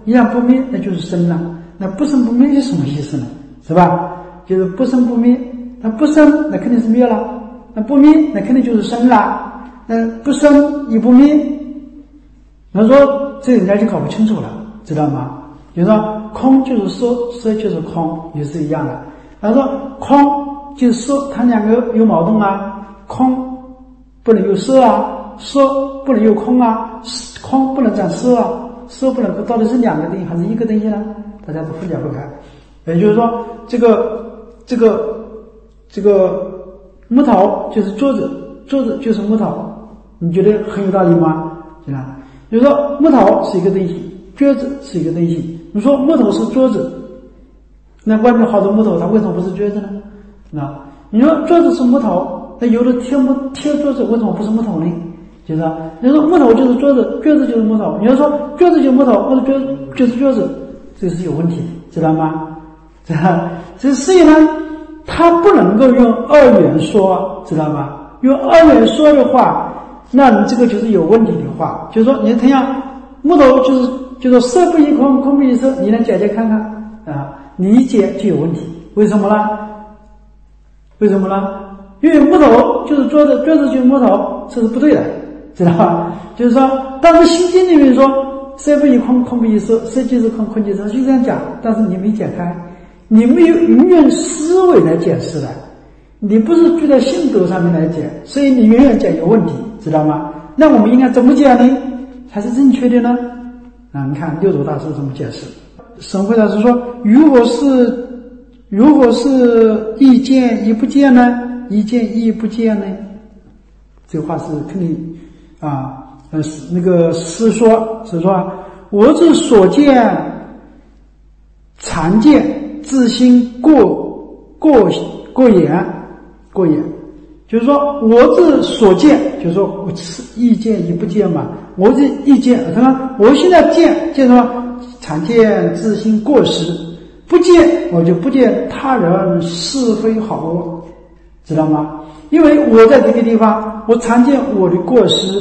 一样不灭，那就是生了。那不生不灭是什么意思呢？是吧？就是不生不灭，那不生那肯定是灭了，那不灭那肯定就是生了，那不生也不灭，那说这人家就搞不清楚了，知道吗？就是说空就是色，色就是空，也是一样的。他说空就是色，它两个有矛盾啊，空不能有色啊，色不能有空啊，空不能讲色啊，色不能，到底是两个东西还是一个东西呢？大家都分解不开。也就是说，这个这个这个木头就是桌子，桌子就是木头，你觉得很有道理吗？对吧？就是说木头是一个东西，桌子是一个东西。你说木头是桌子，那外面好多木头，它为什么不是桌子呢？那你说桌子是木头，那有的贴木贴桌子，为什么不是木头呢？就是说，你说木头就是桌子，桌子就是木头。你要说桌子就是木头，或者桌就是桌子，这是有问题的，知道吗？这样，所以呢，它不能够用二元说，知道吗？用二元说的话，那你这个就是有问题的话，就是说你同样木头就是就是色不异空，空不异色，你能解解看看啊？你一解就有问题，为什么呢？为什么呢？因为木头就是桌子，桌子就是木头，这是不对的，知道吧？就是说，但是心经里面说色不异空，空不异色，色即是空，空即是色，就这样讲，但是你没解开。你没有永远思维来解释的，你不是聚在性德上面来解，所以你永远解有问题，知道吗？那我们应该怎么解呢？才是正确的呢？啊，你看六祖大师怎么解释？神会大师说，如果是如果是意见亦不见呢？意见亦不见呢？这个话是肯定啊，呃，那个师说是说，我之所见常见。自心过过过眼过眼，就是说我之所见，就是说我意见亦不见嘛，我这意见，他说我现在见见什么？常见自心过失，不见我就不见他人是非好恶，知道吗？因为我在这个地方，我常见我的过失，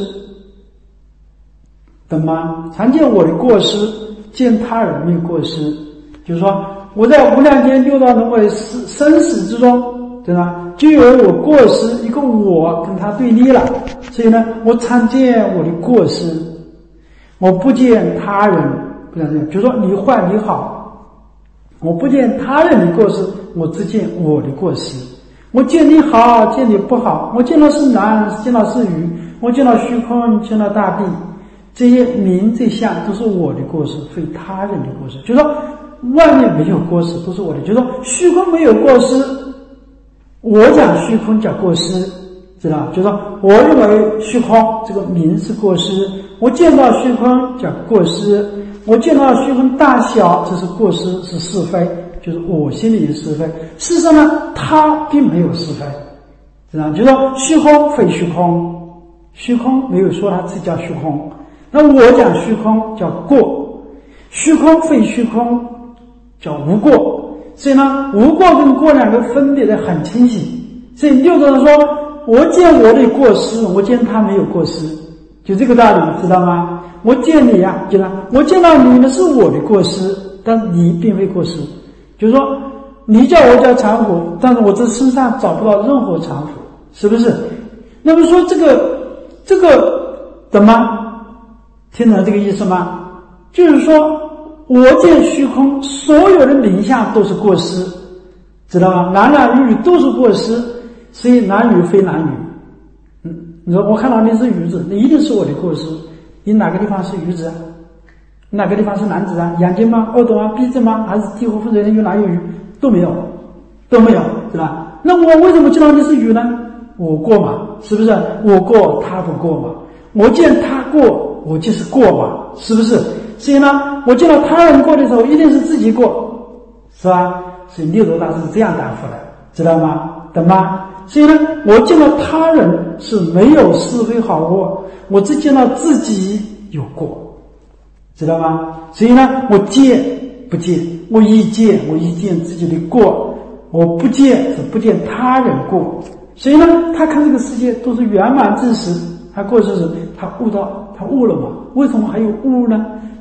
懂吗？常见我的过失，见他人没有过失，就是说。我在无量间六道轮回生死之中，对吧？就有我过失，一个我跟他对立了，所以呢，我常见我的过失，我不见他人，不讲这样，就说你坏你好，我不见他人的过失，我只见我的过失。我见你好，见你不好，我见到是男，见到是女，我见到虚空，见到大地，这些名这相都是我的过失，非他人的过失，就说。外面没有过失，都是我的。就是说，虚空没有过失，我讲虚空叫过失，知道？就是说，我认为虚空这个名是过失，我见到虚空叫过失，我见到虚空大小，这是过失，是是非，就是我心里的是非。事实上呢，它并没有是非，知道？就是说，虚空非虚空，虚空没有说它自己叫虚空，那我讲虚空叫过，虚空非虚空。叫无过，所以呢，无过跟过两个分别的很清晰。所以六个人说，我见我的过失，我见他没有过失，就这个道理，知道吗？我见你呀、啊，知道？我见到你呢是我的过失，但你并非过失。就是说，你叫我叫常福，但是我这身上找不到任何常福，是不是？那么说这个这个懂吗？听懂这个意思吗？就是说。我见虚空，所有的名相都是过失，知道吗？男男女女都是过失，所以男女非男女。嗯，你说我看到你是女子，那一定是我的过失。你哪个地方是女子啊？哪个地方是男子啊？眼睛吗？耳朵吗？鼻子吗？还是地湖分水岭有哪有鱼？都没有，都没有，对吧？那我为什么知道你是鱼呢？我过嘛，是不是？我过，他不过嘛。我见他过，我就是过嘛，是不是？所以呢，我见到他人过的时候，一定是自己过，是吧？所以六祖大师是这样答复的，知道吗？懂吗？所以呢，我见到他人是没有是非好恶，我只见到自己有过，知道吗？所以呢，我见不见，我一见我一见自己的过，我不见是不见他人过。所以呢，他看这个世界都是圆满之时，他过世时他悟到，他悟了嘛？为什么还有悟呢？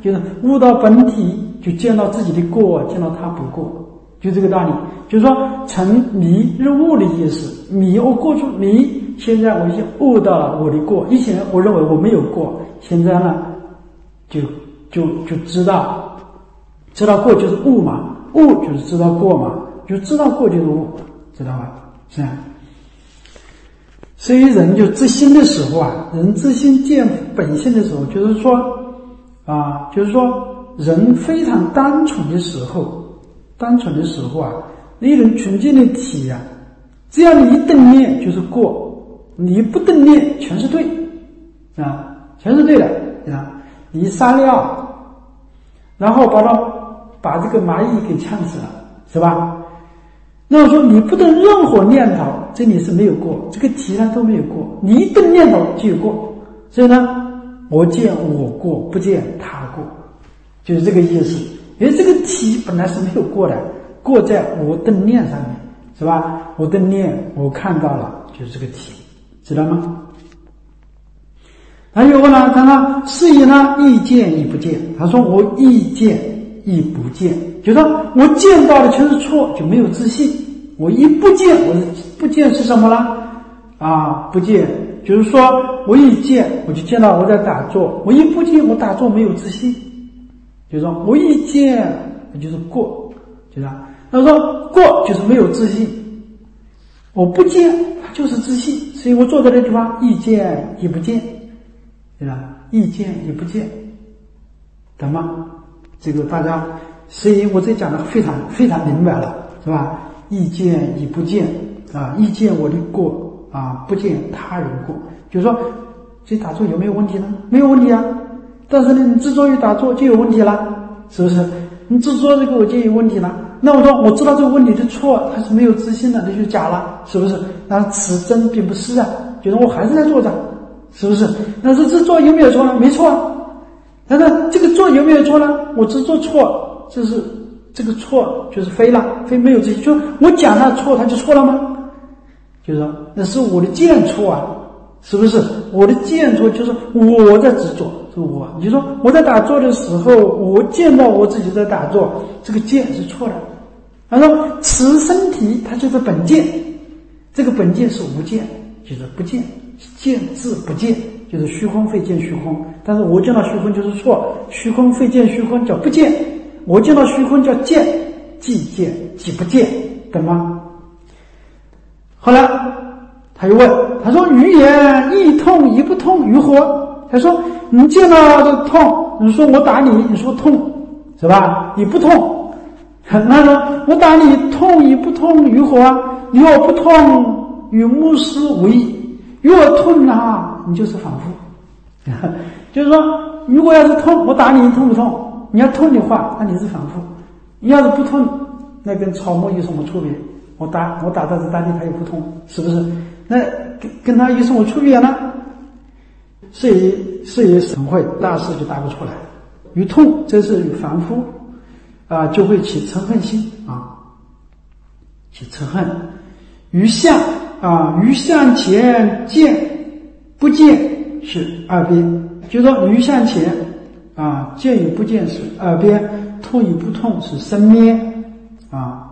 就是悟到本体，就见到自己的过，见到他不过，就这个道理。就是说成迷入悟的意思，迷我过去迷，现在我已经悟到了我的过，以前我认为我没有过，现在呢就就就知道，知道过就是悟嘛，悟就是知道过嘛，就知道过就是悟，知道吧？是这样。所以人就自心的时候啊，人自心见本性的时候，就是说啊，就是说人非常单纯的时候，单纯的时候啊，一种纯净的体啊，只要你一动念就是过，你不动念全是对啊，全是对的啊。你撒尿，然后把它把这个蚂蚁给呛死了，是吧？那我说你不动任何念头，这里是没有过，这个题呢都没有过，你一动念头就有过。所以呢，我见我过，不见他过，就是这个意思。因为这个题本来是没有过的，过在我动念上面，是吧？我动念我看到了，就是这个题，知道吗？还有呢，他呢是以呢意见亦不见，他说我意见亦不见，就说我见到的全是错，就没有自信。我一不见，我不见是什么呢？啊，不见就是说我一见我就见到我在打坐，我一不见我打坐没有自信，就是说我一见就是过，就是他说过就是没有自信，我不见它就是自信，所以我做的那句话意见亦不见，对吧？意见亦不见，懂吗？这个大家，所以我这讲的非常非常明白了，是吧？意见亦不见啊，意见我的过啊，不见他人过。就是说，这打坐有没有问题呢？没有问题啊。但是呢，你执着于打坐就有问题了，是不是？你执着这个我就有问题了。那我说我知道这个问题的错，它是没有自信的，那就假了，是不是？那此真并不是啊，就是我还是在做着，是不是？但是这做有没有错呢？没错啊。但是这个做有没有错呢？我只做错，这是这个错就是非了，非没有自信。就我讲它错，它就错了吗？就是说那是我的见错啊，是不是？我的见错就是我在执着，是我。你说我在打坐的时候，我见到我自己在打坐，这个见是错的。他说此身体它就是本见，这个本见是无见，就是不见，见字不见，就是虚空非见虚空。但是我见到虚空就是错，虚空非见虚空叫不见，我见到虚空叫见，既见既不见，懂吗？后来他又问，他说语言亦痛亦不痛如何？他说你见到这痛，你说我打你，你说痛，是吧？你不痛，那说我打你痛与不痛如何啊？你若不痛与木师无异，如果痛啊，你就是反复。就是说如果要是痛，我打你，你痛不痛？你要痛的话，那你是反复；你要是不痛，那跟草木有什么区别？我打我打到这大地，它也不痛，是不是？那跟跟它有什么区别呢？所以所以神会大事就答不出来。与痛，这是与凡夫啊，就会起嗔恨心啊，起嗔恨。于相啊，于相前见不见是二边，就是说于相前啊，见与不见是二边，痛与不痛是生边啊。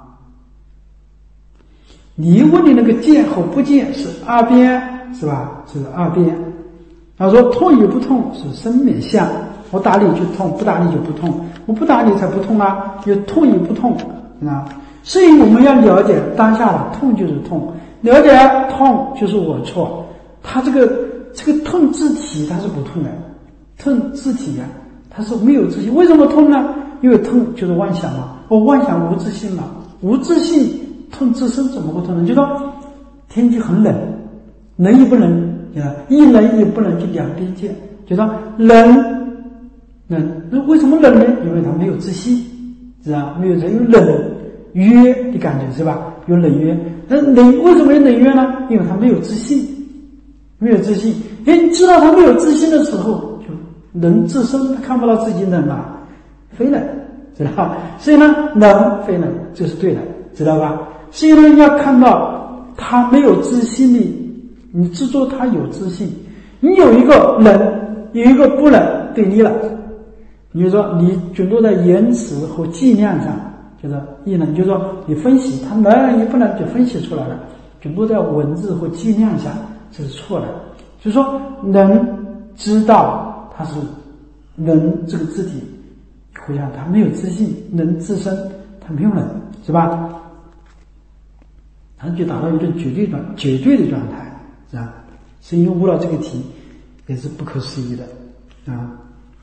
你问的那个见和不见是二边，是吧？是二边。他说痛与不痛是生灭相，我打你就痛，不打你就不痛，我不打你才不痛啊，有痛与不痛啊。所以我们要了解当下的痛就是痛，了解痛就是我错。他这个这个痛自体它是不痛的，痛自体啊，它是没有自信。为什么痛呢？因为痛就是妄想嘛，我妄想无自信嘛，无自信痛自身怎么会痛呢？就说天气很冷，冷与不冷啊，一冷也不冷，就两边见。就说冷冷，那为什么冷呢？因为它没有自信，是吧？没有人有冷约的感觉，是吧？有冷约。那冷为什么有冷约呢？因为他没有自信，没有自信。因为知道他没有自信的时候，就冷自身，他看不到自己冷了，非冷，知道吧？所以呢，冷非冷，这是对的，知道吧？所以呢，要看到他没有自信的，你执着他有自信。你有一个冷，有一个不冷对立了， 你就说你准落在言辞和计量上，就是意呢，就是说你分析它能也不能就分析出来了，准落在文字和计量上，这是错的。就是说能知道它是能这个字体，回想它没有自信，能自身它没有能，是吧？它就达到一种绝对状绝对的状态，是吧？所以悟到这个题也是不可思议的啊。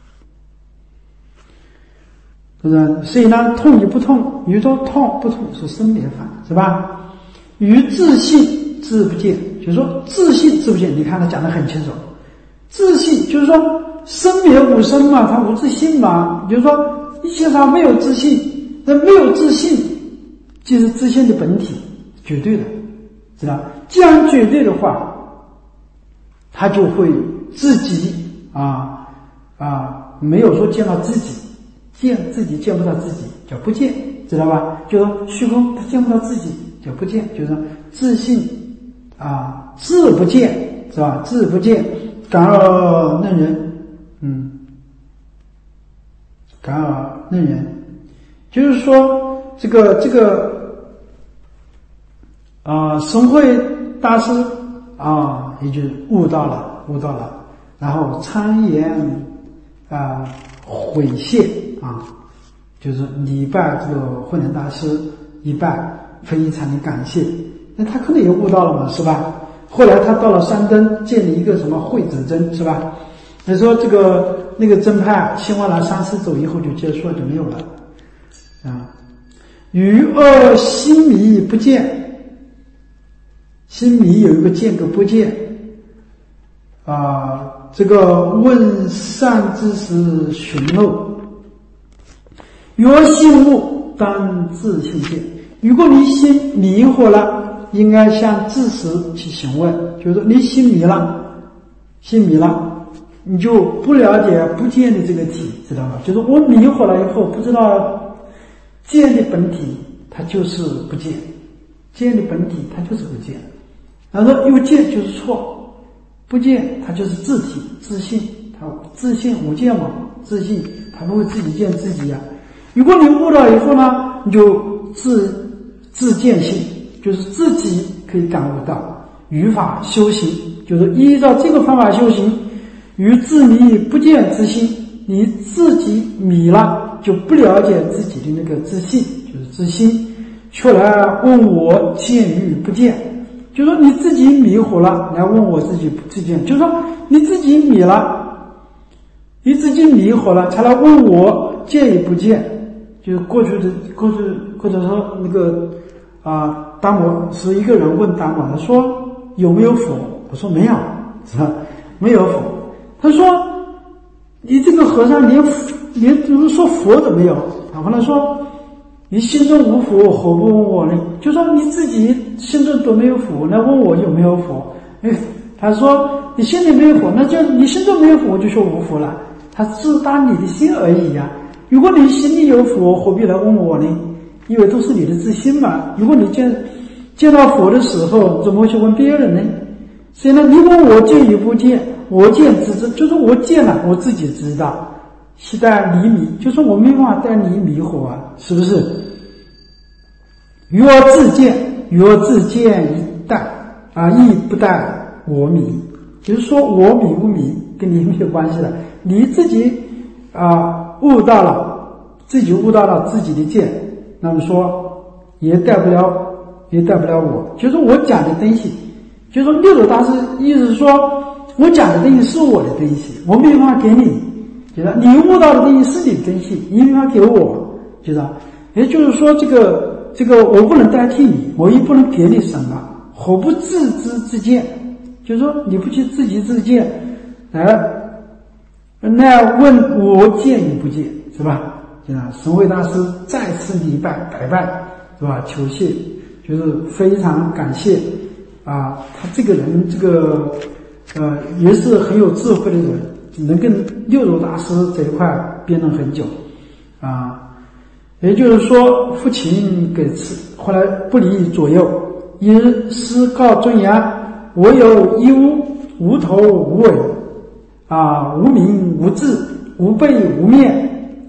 是不是？所以呢，痛与不痛，与说痛不痛是生灭法，是吧？与自信自不见，就是说自信自不见，你看他讲得很清楚。自信就是说生灭无生嘛，他无自信嘛，就是说一切上没有自信，那没有自信就是自信的本体，绝对的，知道？既然绝对的话，他就会自己啊啊没有说见到自己。见自己见不到自己叫不见，知道吧？就是说虚空他见不到自己叫不见，就是说自信啊自不见，是吧？自不见，感而能人，嗯，感而能人，就是说这个这个啊，神会大师啊，也就是悟到了，悟到了，然后参言啊悔谢。啊，就是礼拜这个慧能大师一拜，非常的感谢。那他可能也悟到了嘛，是吧？后来他到了山登，建立一个什么慧者真，是吧？你说这个那个真派新华南山师走以后就结束了，就没有了啊。与恶心迷不见，心迷有一个见个不见啊。这个问善知识寻漏。若心悟，当自性见。如果你心迷惑了，应该向知识去询问，就是说你心迷了，心迷了，你就不了解不见的这个体，知道吗？就是我迷惑了以后，不知道见的本体，它就是不见，见的本体它就是不见。然后说又见就是错，不见它就是自体自信，它自信无见嘛，自信它不会自己见自己呀、啊。如果你悟到以后呢，你就自自见性，就是自己可以感悟到。于法修行，就是依照这个方法修行，于自迷不见自性，你自己迷了，就不了解自己的那个自信，就是自心，却来问我见与不见，就是说你自己迷糊了，来问我自己自见，就是说你自己迷了，你自己迷糊了，才来问我见与不见。就是过去的过去，或者说那个啊，达摩是一个人问达摩，他说有没有佛？我说没有，是吧？没有佛。他说你这个和尚连连就是说佛都没有。他后来说你心中无佛，何不问我呢？就说你自己心中都没有佛，那问我有没有佛？哎，他说你心里没有佛，那就你心中没有佛，就说无佛了。他自打你的心而已呀、啊。如果你心里有佛，何必来问我呢？因为都是你的自心嘛。如果你见见到佛的时候，怎么会去问别人呢？所以呢，你问我见与不见，我见自知，就是我见了，我自己知道。期待离迷，就是我没办法带你迷惑啊，是不是？与我自见，与我自见一带啊，亦不带我迷。就是说我迷不迷，跟你没有关系的，你自己啊。悟到了，自己悟到了自己的见，那么说也带不了，也带不了我。就是我讲的东西，就是说六祖大师意思是说，我讲的东西是我的东西，我没办法给你，就是你悟到的东西是你的东西，你没办法给我，就是也就是说，这个这个我不能代替你，我也不能给你什么，何不自知自见？就是说你不去自己自见，哎。那问我见与不见，是吧？啊，神会大师再次礼拜拜拜，是吧？求谢，就是非常感谢啊，他这个人这个呃也是很有智慧的人，能跟六祖大师这一块辩论很久啊。也就是说，父亲给赐，后来不离左右，一日师告尊严，我有一无，无头无尾。啊，无名无字，无背无面，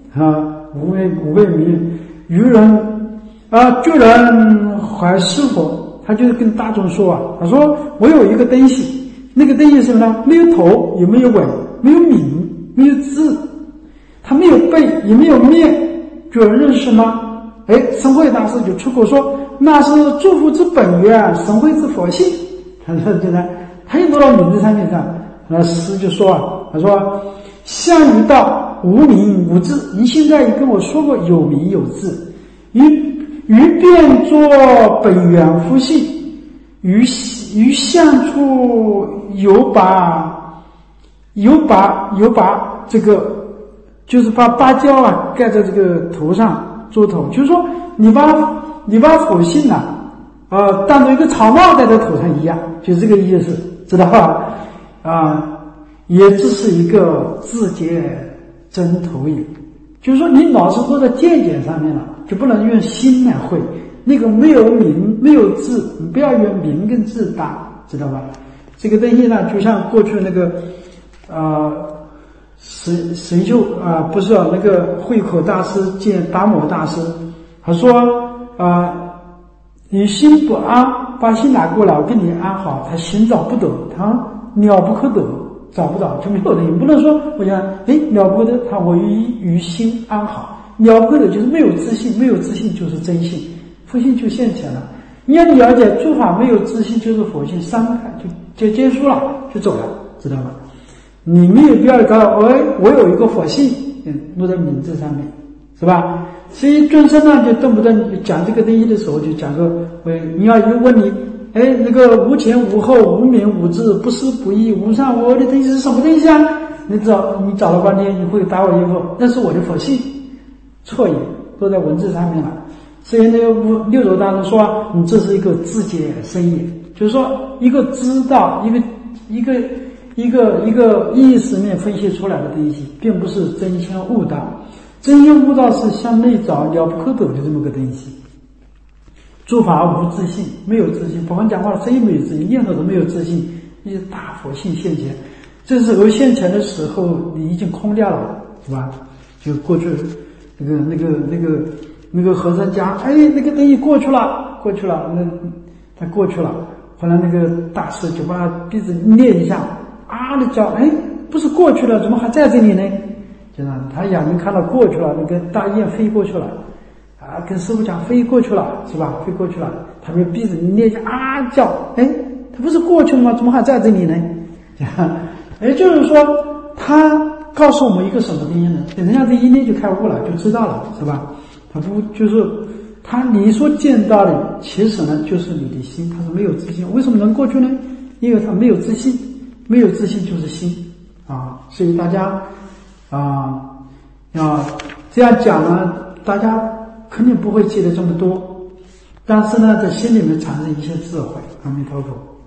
啊，无为无为名，愚人啊，巨人怀是否？他就跟大众说啊，他说我有一个东西，那个东西是什么呢？没有头，也没有尾，没有名，没有字，他没有背，也没有面，巨人认识吗？哎，神会大师就出口说，那是诸佛之本源，神会之佛性。他说就呢，他又落到名字上面上，那师就说啊，他说相于道无名无字，你现在也跟我说过有名有字，于于变作本源佛性，于于相处有把有把有把这个就是把芭蕉啊盖在这个头上做头，就是说你把你把佛性啊呃当做一个草帽戴在头上一样，就是这个意思，知道吧？啊，也只是一个自见真投影，就是说你老是坐在见解上面了，就不能用心来会。那个没有名没有字，你不要用名跟字搭，知道吧？这个东西呢，就像过去那个呃神神秀啊、呃，不是、啊、那个慧口大师见达摩大师，他说啊、呃，你心不安，把心拿过来，我给你安好。他心找不得，他了不可得，找不到就没有的。你不能说我讲哎了不可得，他我于于心安好，了不可得就是没有自信，没有自信就是真性。佛性就现前了。你要了解诸法没有自信就是佛性，三开就就结束了，就走了，知道吗？你们也不要搞哎，我有一个佛性，嗯，落在名字上面，是吧？所以尊生呢，就动不动讲这个东西的时候，就讲个，喂，你要一问你，哎，那个无前无后，无名无字，不思不义，无上无恶的东西是什么东西啊？你找你找了半天，你会打我一个，那是我的佛性，错也，落在文字上面了。所以那个六祖大师说啊，你这是一个自解深也，就是说一个知道，一个一个一个一个意识面分析出来的东西，并不是真心悟道。真心悟道是向内找了不可得的这么个东西。诸法无自信，没有自信，不管讲话声音没有自信，念头都没有自信，一大佛性现前。这时候现前的时候，你已经空掉了，是吧？就过去那个那个那个。那个和尚讲，哎，那个东西过去了，过去了，那他过去了。后来那个大师就把他鼻子捏一下，啊的叫，哎，不是过去了，怎么还在这里呢？就这样，他眼睛看到过去了，那个大雁飞过去了，啊，跟师父讲飞过去了，是吧？飞过去了，他被鼻子捏一下，啊叫，哎，他不是过去了吗？怎么还在这里呢？这样，也就是说，他告诉我们一个什么东西呢？人家这一捏就开悟了，就知道了，是吧？他不就是他你所见到的，其实呢就是你的心，他是没有自信。为什么能过去呢？因为他没有自信，没有自信就是心啊。所以大家啊要这样讲呢，大家肯定不会记得这么多，但是呢，在心里面产生一些智慧。阿弥陀佛。